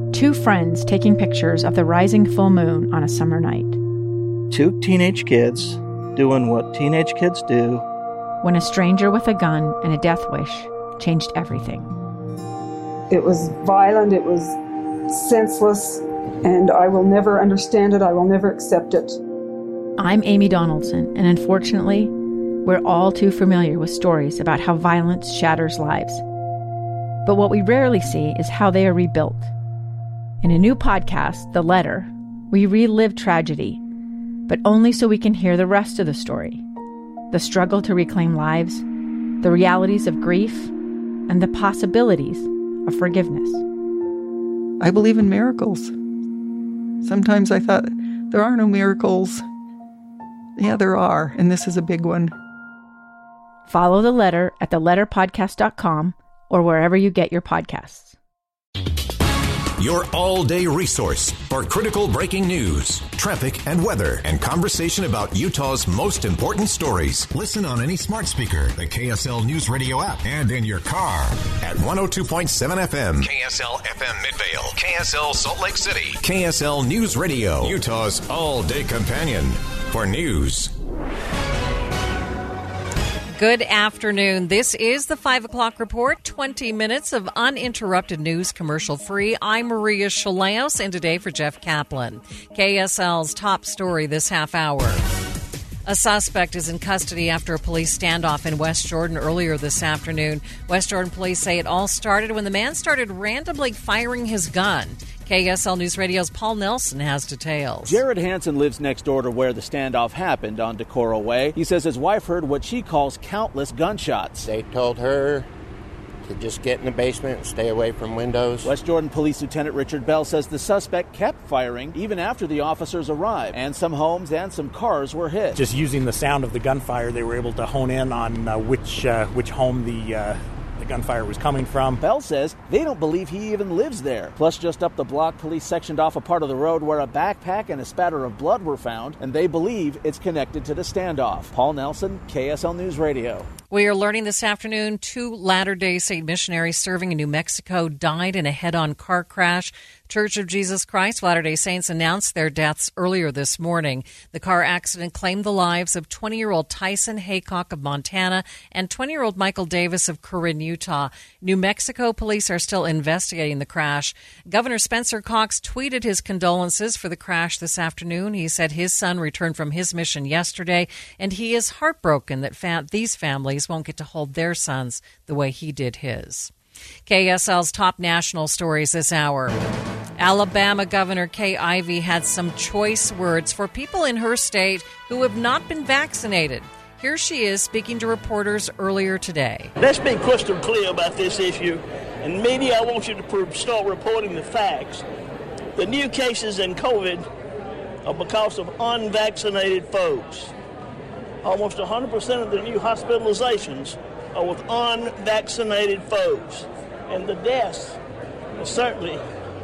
Two friends taking pictures of the rising full moon on a summer night. Two teenage kids doing what teenage kids do. When a stranger with a gun and a death wish changed everything. It was violent, it was senseless, and I will never understand it, I will never accept it. I'm Amy Donaldson, and unfortunately, we're all too familiar with stories about how violence shatters lives. But what we rarely see is how they are rebuilt. In a new podcast, The Letter, we relive tragedy, but only so we can hear the rest of the story. The struggle to reclaim lives, the realities of grief, and the possibilities of forgiveness. I believe in miracles. Sometimes I thought, there are no miracles. Yeah, there are, and this is a big one. Follow The Letter at theletterpodcast.com or wherever you get your podcasts. Your all-day resource for critical breaking news, traffic and weather, and conversation about Utah's most important stories. Listen on any smart speaker, the KSL News Radio app, and in your car at 102.7 FM. KSL FM Midvale, KSL Salt Lake City, KSL News Radio, Utah's all-day companion for news. Good afternoon. This is the 5 o'clock report, 20 minutes of uninterrupted news, commercial-free. I'm Maria Chaleos, and today for Jeff Kaplan. KSL's top story this half hour. A suspect is in custody after a police standoff in West Jordan earlier this afternoon. West Jordan police say it all started when the man started randomly firing his gun. KSL News Radio's Paul Nelson has details. Jared Hansen lives next door to where the standoff happened on Decorah Way. He says his wife heard what she calls countless gunshots. They told her to just get in the basement and stay away from windows. West Jordan Police Lieutenant Richard Bell says the suspect kept firing even after the officers arrived, and some homes and some cars were hit. Just using the sound of the gunfire, they were able to hone in on which home the gunfire was coming from. Bell says they don't believe he even lives there. Plus, just up the block, police sectioned off a part of the road where a backpack and a spatter of blood were found, and they believe it's connected to the standoff. Paul Nelson, KSL News Radio. We are learning this afternoon 2 Latter-day Saint missionaries serving in New Mexico died in a head-on car crash. Church of Jesus Christ of Latter-day Saints announced their deaths earlier this morning. The car accident claimed the lives of 20-year-old Tyson Haycock of Montana and 20-year-old Michael Davis of Corinne, Utah. New Mexico police are still investigating the crash. Governor Spencer Cox tweeted his condolences for the crash this afternoon. He said his son returned from his mission yesterday, and he is heartbroken that these families won't get to hold their sons the way he did his. KSL's top national stories this hour. Alabama Governor Kay Ivey had some choice words for people in her state who have not been vaccinated. Here she is speaking to reporters earlier today. Let's be crystal clear about this issue. And media, I want you to start reporting the facts. The new cases in COVID are because of unvaccinated folks. Almost 100% of the new hospitalizations are with unvaccinated folks. And the deaths are certainly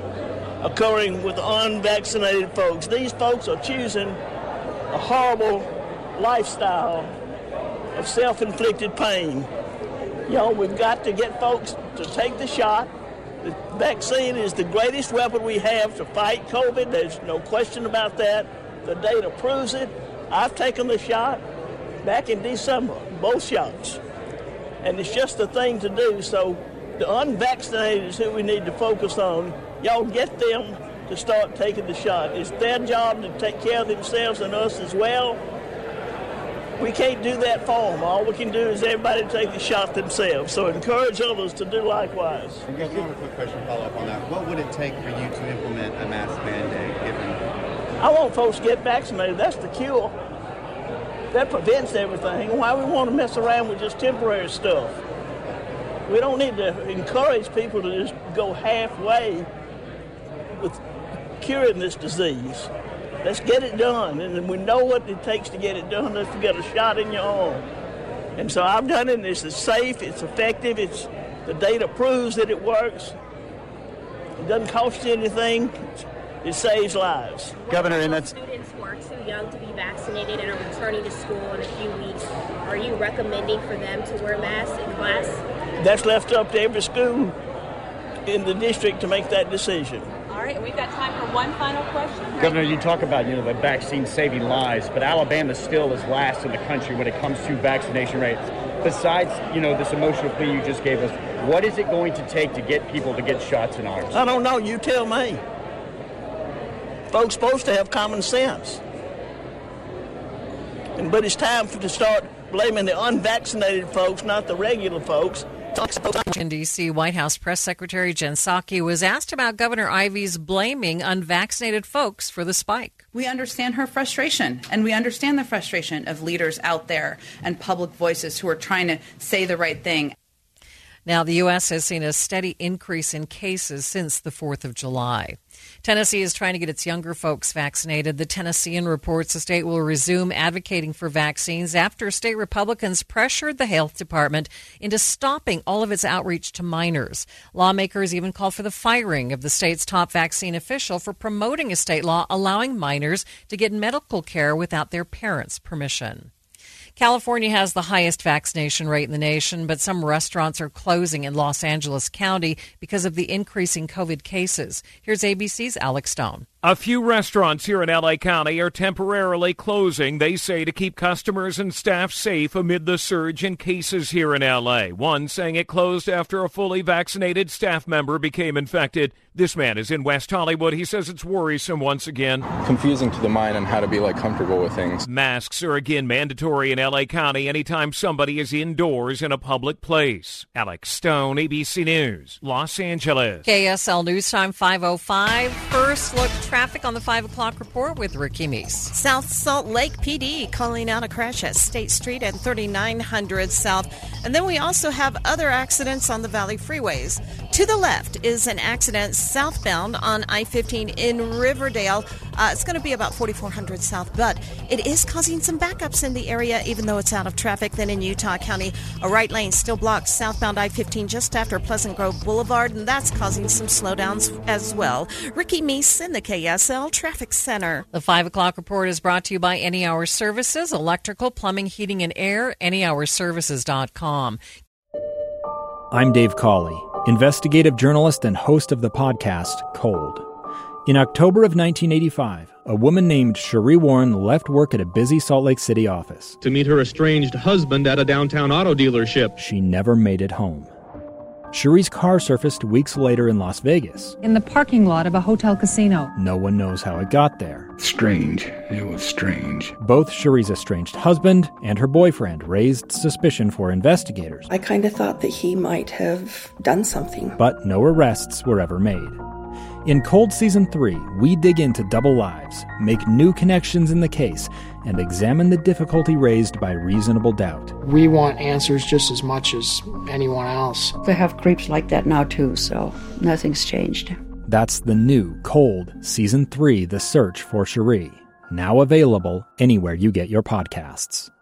occurring with unvaccinated folks. These folks are choosing a horrible lifestyle of self-inflicted pain. We've got to get folks to take the shot. The vaccine is the greatest weapon we have to fight COVID. There's no question about that. The data proves it. I've taken the shot back in December, both shots. And it's just the thing to do. So the unvaccinated is who we need to focus on. Y'all get them to start taking the shot. It's their job to take care of themselves and us as well. We can't do that for them. All we can do is everybody take the shot themselves. So encourage others to do likewise. And just one quick question to follow up on that. What would it take for you to implement a mask mandate? I want folks to get vaccinated. That's the cure. That prevents everything. Why we want to mess around with just temporary stuff? We don't need to encourage people to just go halfway with curing this disease. Let's get it done. And we know what it takes to get it done. Let's get a shot in your arm. And so I've done it, and it's safe, it's effective, the data proves that it works. It doesn't cost you anything. It saves lives. Governor, and that's students who are too young to be vaccinated and are returning to school in a few weeks. Are you recommending for them to wear masks in class? That's left up to every school in the district to make that decision. All All right, and we've got time for one final question. Governor, you talk about, the vaccine saving lives, but Alabama still is last in the country when it comes to vaccination rates. Besides, this emotional plea you just gave us, what is it going to take to get people to get shots in arms? I don't know. You tell me. Folks supposed to have common sense. But it's time to start blaming the unvaccinated folks, not the regular folks. In D.C., White House Press Secretary Jen Psaki was asked about Governor Ivey's blaming unvaccinated folks for the spike. We understand her frustration, and we understand the frustration of leaders out there and public voices who are trying to say the right thing. Now, the U.S. has seen a steady increase in cases since the 4th of July. Tennessee is trying to get its younger folks vaccinated. The Tennessean reports the state will resume advocating for vaccines after state Republicans pressured the health department into stopping all of its outreach to minors. Lawmakers even called for the firing of the state's top vaccine official for promoting a state law allowing minors to get medical care without their parents' permission. California has the highest vaccination rate in the nation, but some restaurants are closing in Los Angeles County because of the increasing COVID cases. Here's ABC's Alex Stone. A few restaurants here in L.A. County are temporarily closing, they say, to keep customers and staff safe amid the surge in cases here in L.A. One saying it closed after a fully vaccinated staff member became infected. This man is in West Hollywood. He says it's worrisome once again. Confusing to the mind on how to be comfortable with things. Masks are again mandatory in L.A. County anytime somebody is indoors in a public place. Alex Stone, ABC News, Los Angeles. KSL News Time 5:05. First look traffic on the 5 o'clock report with Ricky Meese. South Salt Lake PD calling out a crash at State Street and 3900 South. And then we also have other accidents on the Valley freeways. To the left is an accident southbound on I-15 in Riverdale. It's going to be about 4400 South, but it is causing some backups in the area, even though it's out of traffic. Then in Utah County, a right lane still blocks southbound I-15 just after Pleasant Grove Boulevard, and that's causing some slowdowns as well. Ricky Meese in the KSL Traffic Center. The 5 o'clock report is brought to you by Any Hour Services, electrical, plumbing, heating, and air, anyhourservices.com. I'm Dave Cawley, investigative journalist and host of the podcast Cold. In October of 1985, a woman named Cherie Warren left work at a busy Salt Lake City office to meet her estranged husband at a downtown auto dealership. She never made it home. Cherie's car surfaced weeks later in Las Vegas. In the parking lot of a hotel casino. No one knows how it got there. Strange. It was strange. Both Cherie's estranged husband and her boyfriend raised suspicion for investigators. I kind of thought that he might have done something. But no arrests were ever made. In Cold Season 3, we dig into double lives, make new connections in the case, and examine the difficulty raised by reasonable doubt. We want answers just as much as anyone else. They have creeps like that now too, so nothing's changed. That's the new Cold Season 3, The Search for Cherie. Now available anywhere you get your podcasts.